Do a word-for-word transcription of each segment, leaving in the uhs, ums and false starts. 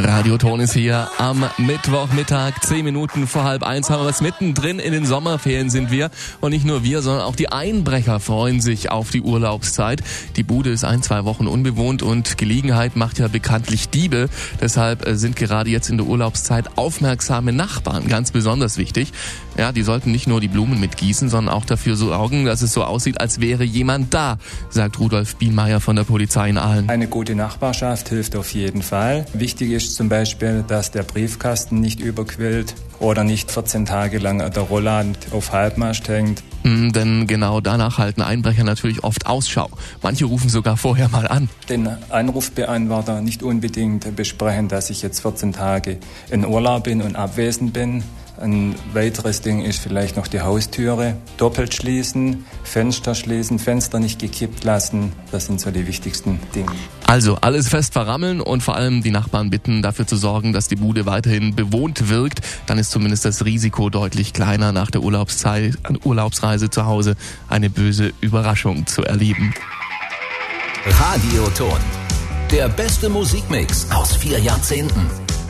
Radioton ist hier am Mittwochmittag, zehn Minuten vor halb eins haben wir es. Mittendrin in den Sommerferien sind wir. Und nicht nur wir, sondern auch die Einbrecher freuen sich auf die Urlaubszeit. Die Bude ist ein, zwei Wochen unbewohnt und Gelegenheit macht ja bekanntlich Diebe. Deshalb sind gerade jetzt in der Urlaubszeit aufmerksame Nachbarn ganz besonders wichtig. Ja, die sollten nicht nur die Blumen mitgießen, sondern auch dafür sorgen, dass es so aussieht, als wäre jemand da, sagt Rudolf Bienmeier von der Polizei in Aalen. Eine gute Nachbarschaft hilft auf jeden Fall. Wichtig ist zum Beispiel, dass der Briefkasten nicht überquillt oder nicht vierzehn Tage lang der Rollladen auf Halbmast hängt. Mm, denn genau danach halten Einbrecher natürlich oft Ausschau. Manche rufen sogar vorher mal an. Den Anrufbeantworter nicht unbedingt besprechen, dass ich jetzt vierzehn Tage in Urlaub bin und abwesend bin. Ein weiteres Ding ist vielleicht noch die Haustüre doppelt schließen, Fenster schließen, Fenster nicht gekippt lassen. Das sind so die wichtigsten Dinge. Also alles fest verrammeln und vor allem die Nachbarn bitten, dafür zu sorgen, dass die Bude weiterhin bewohnt wirkt. Dann ist zumindest das Risiko deutlich kleiner, nach der Urlaubszeit, Urlaubsreise zu Hause eine böse Überraschung zu erleben. Radioton. Der beste Musikmix aus vier Jahrzehnten.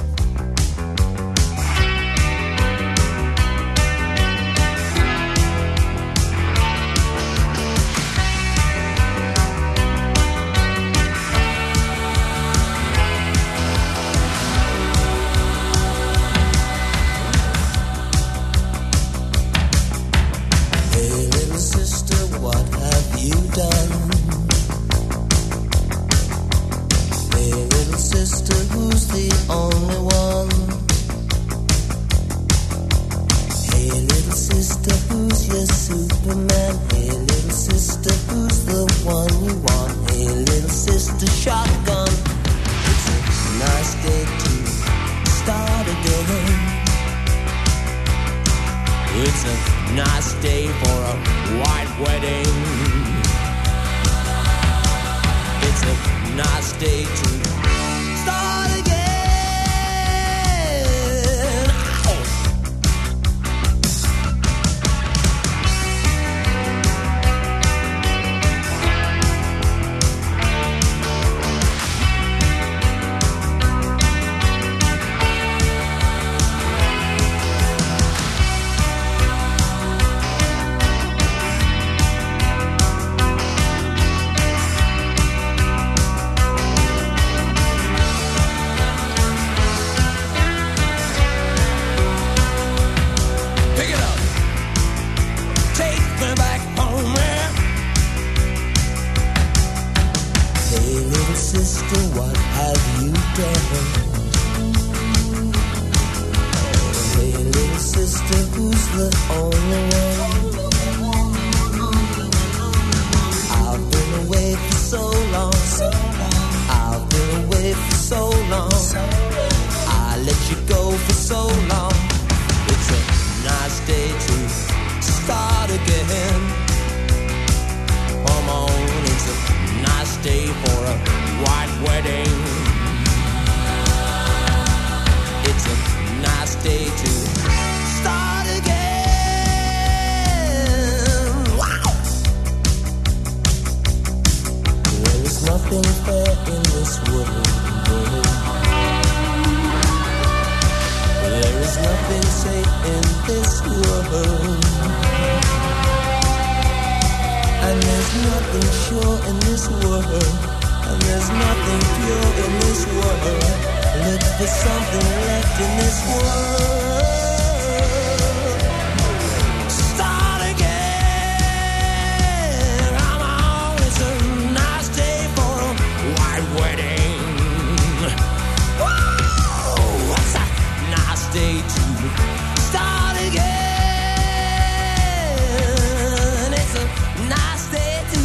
It's a nice day for a white wedding. It's a nice day to start again. Ow. Sister, what have you done? Hey, little sister, who's the only one? I've been away for so long. I've been away for so long. I let you go for so long. It's a nice day to start again. Come on, it's a nice day for a white wedding. It's a nice day to start again. Wow! There is nothing fair in this world. There is nothing safe in this world. And there's nothing sure in this world. And there's nothing pure in this world. Look for something left in this world. Start again. Come on, it's a nice day for a white wedding. Whoa, it's a nice day to start again. It's a nice day to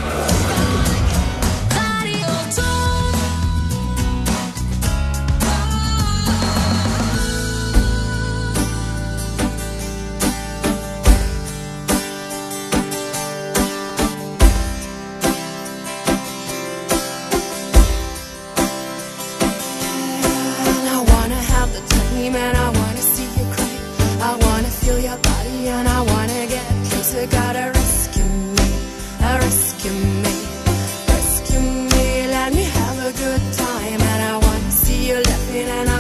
man, I wanna see you cry. I wanna feel your body and I wanna get closer. Gotta rescue me, uh, rescue me, rescue me. Let me have a good time and I wanna see you laughing and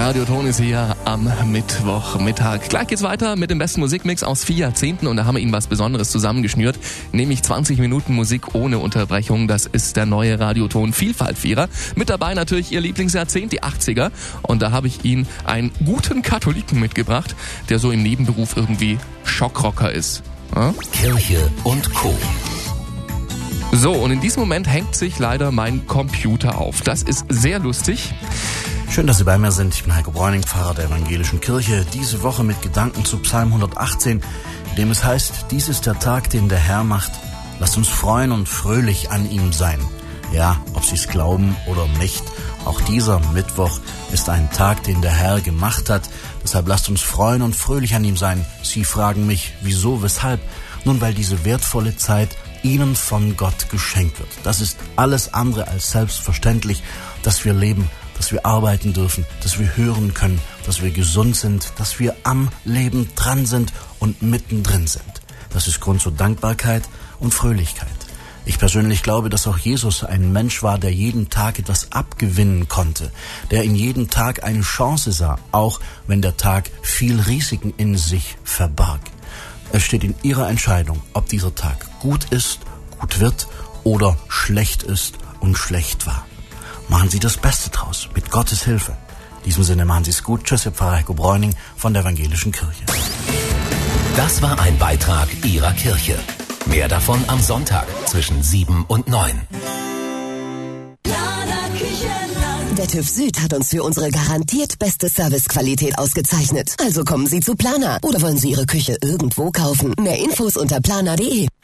Radioton ist hier am Mittwochmittag. Gleich geht's weiter mit dem besten Musikmix aus vier Jahrzehnten und da haben wir Ihnen was Besonderes zusammengeschnürt, nämlich zwanzig Minuten Musik ohne Unterbrechung. Das ist der neue Radioton Vielfaltvierer. Mit dabei natürlich Ihr Lieblingsjahrzehnt, die achtziger. Und da habe ich Ihnen einen guten Katholiken mitgebracht, der so im Nebenberuf irgendwie Schockrocker ist. Ja? Kirche und Co. So, und in diesem Moment hängt sich leider mein Computer auf. Das ist sehr lustig. Schön, dass Sie bei mir sind. Ich bin Heiko Bräuning, Pfarrer der Evangelischen Kirche. Diese Woche mit Gedanken zu Psalm hundertachtzehn, in dem es heißt, dies ist der Tag, den der Herr macht. Lasst uns freuen und fröhlich an ihm sein. Ja, ob Sie es glauben oder nicht, auch dieser Mittwoch ist ein Tag, den der Herr gemacht hat. Deshalb lasst uns freuen und fröhlich an ihm sein. Sie fragen mich, wieso, weshalb? Nun, weil diese wertvolle Zeit Ihnen von Gott geschenkt wird. Das ist alles andere als selbstverständlich, dass wir leben, dass wir arbeiten dürfen, dass wir hören können, dass wir gesund sind, dass wir am Leben dran sind und mittendrin sind. Das ist Grund zur Dankbarkeit und Fröhlichkeit. Ich persönlich glaube, dass auch Jesus ein Mensch war, der jeden Tag etwas abgewinnen konnte, der in jedem Tag eine Chance sah, auch wenn der Tag viel Risiken in sich verbarg. Es steht in Ihrer Entscheidung, ob dieser Tag gut ist, gut wird oder schlecht ist und schlecht war. Machen Sie das Beste draus, mit Gottes Hilfe. In diesem Sinne machen Sie es gut. Tschüss, Ihr Pfarrer Heiko Bräuning von der Evangelischen Kirche. Das war ein Beitrag Ihrer Kirche. Mehr davon am Sonntag zwischen sieben und neun. Der TÜV Süd hat uns für unsere garantiert beste Servicequalität ausgezeichnet. Also kommen Sie zu Planer. Oder wollen Sie Ihre Küche irgendwo kaufen? Mehr Infos unter planer punkt de.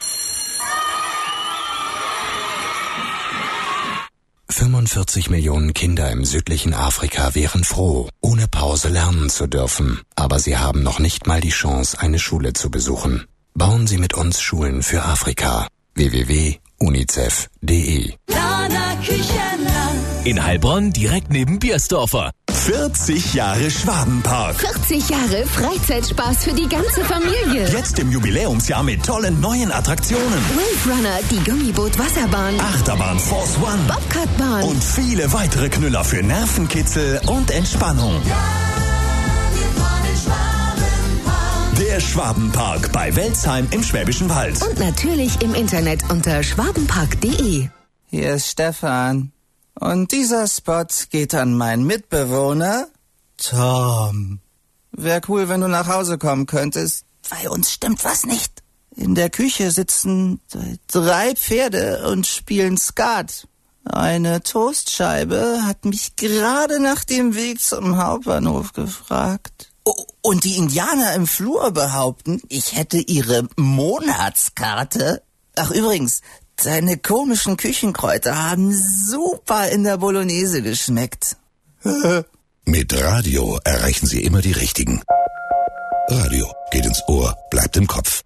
fünfundvierzig Millionen Kinder im südlichen Afrika wären froh, ohne Pause lernen zu dürfen. Aber sie haben noch nicht mal die Chance, eine Schule zu besuchen. Bauen Sie mit uns Schulen für Afrika. w w w punkt unicef punkt de. In Heilbronn direkt neben Biersdorfer. vierzig Jahre Schwabenpark. vierzig Jahre Freizeitspaß für die ganze Familie. Jetzt im Jubiläumsjahr mit tollen neuen Attraktionen. Wave Runner, die Gummiboot-Wasserbahn, Achterbahn Force One, Bobcatbahn und viele weitere Knüller für Nervenkitzel und Entspannung. Der Schwabenpark bei Welzheim im Schwäbischen Wald. und natürlich im Internet unter schwabenpark punkt de. Hier ist Stefan. Und dieser Spot geht an meinen Mitbewohner Tom. Wäre cool, wenn du nach Hause kommen könntest. Bei uns stimmt was nicht. In der Küche sitzen drei Pferde und spielen Skat. Eine Toastscheibe hat mich gerade nach dem Weg zum Hauptbahnhof gefragt. Oh, und die Indianer im Flur behaupten, ich hätte ihre Monatskarte. Ach übrigens, deine komischen Küchenkräuter haben super in der Bolognese geschmeckt. Mit Radio erreichen Sie immer die Richtigen. Radio geht ins Ohr, bleibt im Kopf.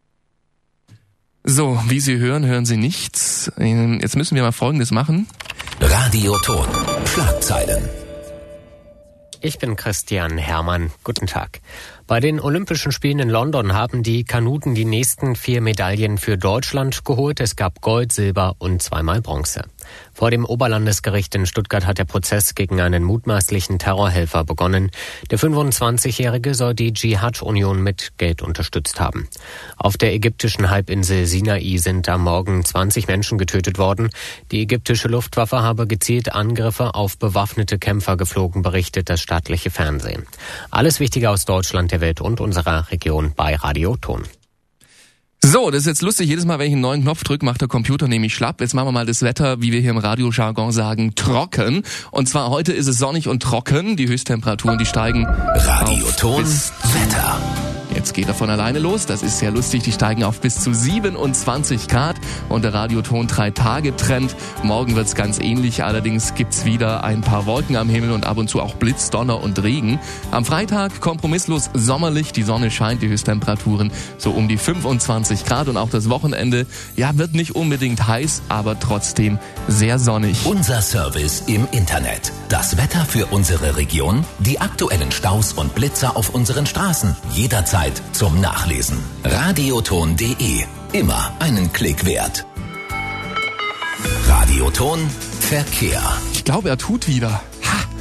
So, wie Sie hören, hören Sie nichts. Jetzt müssen wir mal Folgendes machen. Radioton. Schlagzeilen. Ich bin Christian Hermann. Guten Tag. Bei den Olympischen Spielen in London haben die Kanuten die nächsten vier Medaillen für Deutschland geholt. Es gab Gold, Silber und zweimal Bronze. Vor dem Oberlandesgericht in Stuttgart hat der Prozess gegen einen mutmaßlichen Terrorhelfer begonnen. Der fünfundzwanzigjährige soll die Dschihad-Union mit Geld unterstützt haben. Auf der ägyptischen Halbinsel Sinai sind am Morgen zwanzig Menschen getötet worden. Die ägyptische Luftwaffe habe gezielt Angriffe auf bewaffnete Kämpfer geflogen, berichtet das staatliche Fernsehen. Alles Wichtige aus Deutschland, der Welt und unserer Region bei Radioton. So, das ist jetzt lustig. Jedes Mal, wenn ich einen neuen Knopf drücke, macht der Computer nämlich schlapp. Jetzt machen wir mal das Wetter, wie wir hier im Radiojargon sagen, trocken. Und zwar heute ist es sonnig und trocken. Die Höchsttemperaturen, die steigen. Radioton Wetter. Jetzt geht er von alleine los. Das ist sehr lustig. Die steigen auf bis zu siebenundzwanzig Grad. Und der Radioton drei Tage Trend. Morgen wird's ganz ähnlich. Allerdings gibt's wieder ein paar Wolken am Himmel und ab und zu auch Blitz, Donner und Regen. Am Freitag kompromisslos sommerlich. Die Sonne scheint, die Höchsttemperaturen so um die fünfundzwanzig Grad. Und auch das Wochenende, ja, wird nicht unbedingt heiß, aber trotzdem sehr sonnig. Unser Service im Internet. Das Wetter für unsere Region, die aktuellen Staus und Blitzer auf unseren Straßen. Jederzeit zum Nachlesen. Radioton punkt de. Immer einen Klick wert. Radioton Verkehr. Ich glaube, er tut wieder. Ha!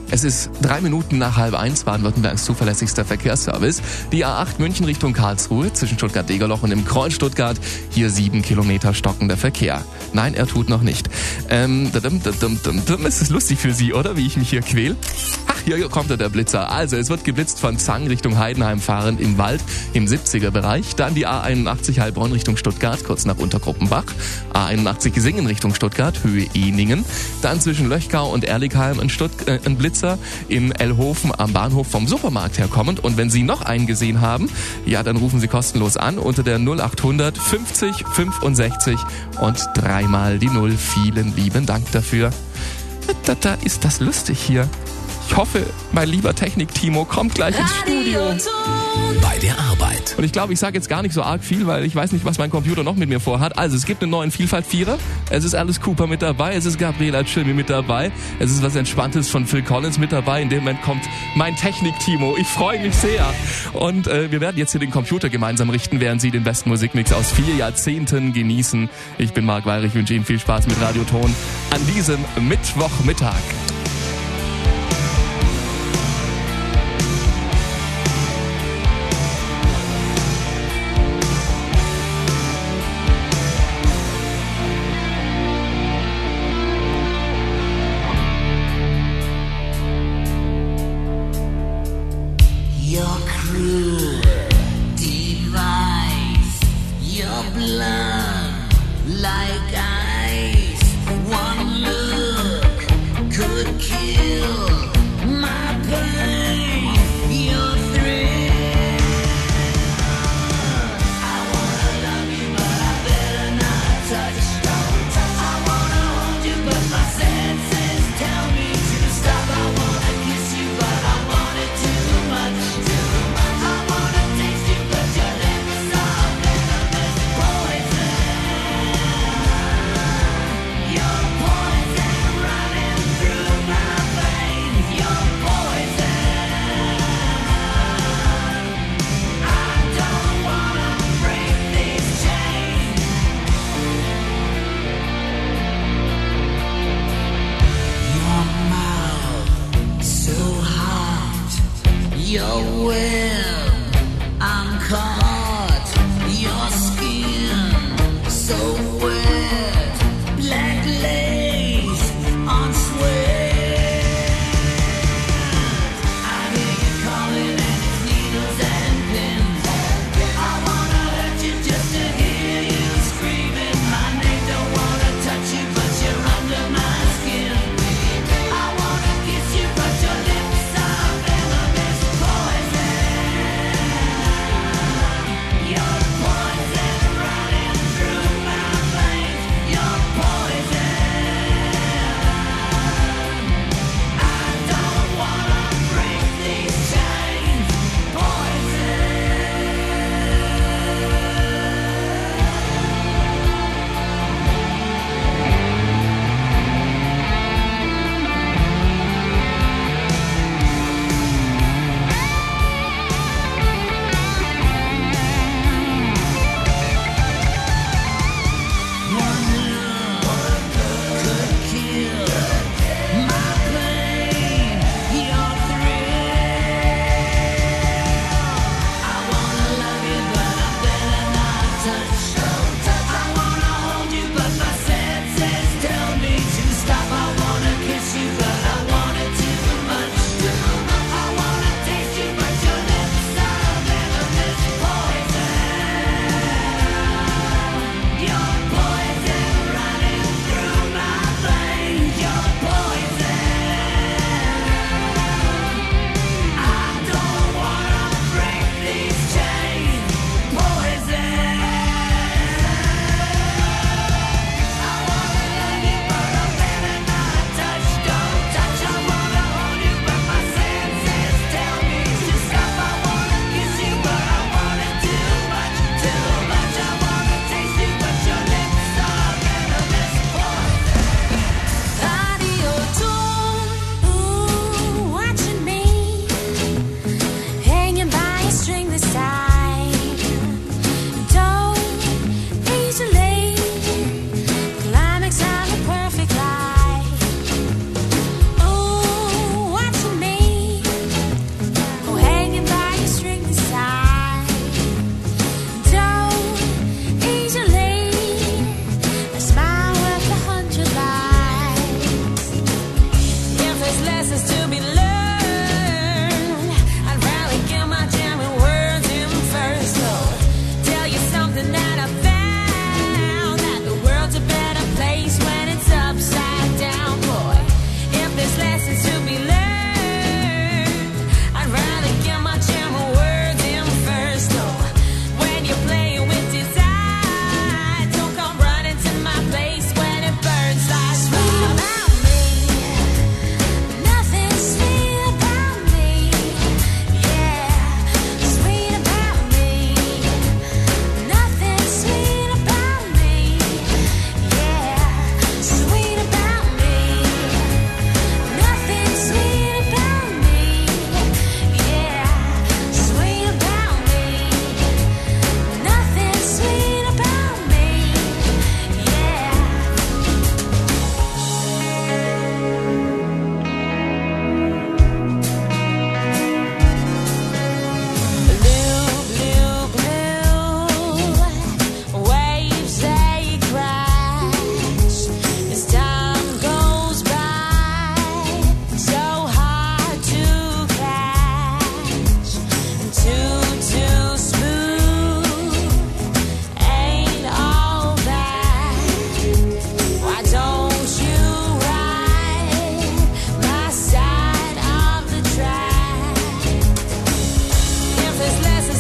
Es ist drei Minuten nach halb eins, Baden-Württembergs zuverlässigster Verkehrsservice. Die A acht München Richtung Karlsruhe zwischen Stuttgart-Degerloch und dem Kreuz Stuttgart. Hier sieben Kilometer stockender Verkehr. Nein, er tut noch nicht. Ähm, dadum, dadum, dadum, ist es lustig für Sie, oder? Wie ich mich hier quäl? Ach, hier kommt der Blitzer. Also, es wird geblitzt von Zang Richtung Heidenheim fahrend im Wald im siebziger Bereich. Dann die A einundachtzig Heilbronn Richtung Stuttgart, kurz nach Untergruppenbach. A einundachtzig Singen Richtung Stuttgart, Höhe Eningen. Dann zwischen Löchgau und Erligheim ein, Stutt- äh, ein Blitzer in Ellhofen am Bahnhof vom Supermarkt herkommend. Und wenn Sie noch einen gesehen haben, ja, dann rufen Sie kostenlos an unter der null achthundert fünfzig fünfundsechzig und dreimal die Null. Vielen lieben Dank dafür. Da, da ist das lustig hier. Ich hoffe, mein lieber Technik-Timo kommt gleich ins Studio. Bei der Arbeit. Und ich glaube, ich sage jetzt gar nicht so arg viel, weil ich weiß nicht, was mein Computer noch mit mir vorhat. Also, es gibt einen neuen Vielfalt-Vierer. Es ist Alice Cooper mit dabei. Es ist Gabriela Cilmi mit dabei. Es ist was Entspanntes von Phil Collins mit dabei. In dem Moment kommt mein Technik-Timo. Ich freue mich sehr. Und äh, wir werden jetzt hier den Computer gemeinsam richten, während Sie den besten Musikmix aus vier Jahrzehnten genießen. Ich bin Marc Weirich, wünsche Ihnen viel Spaß mit Radioton an diesem Mittwochmittag. You're cruel, device, you're blunt like ice. One look could kill.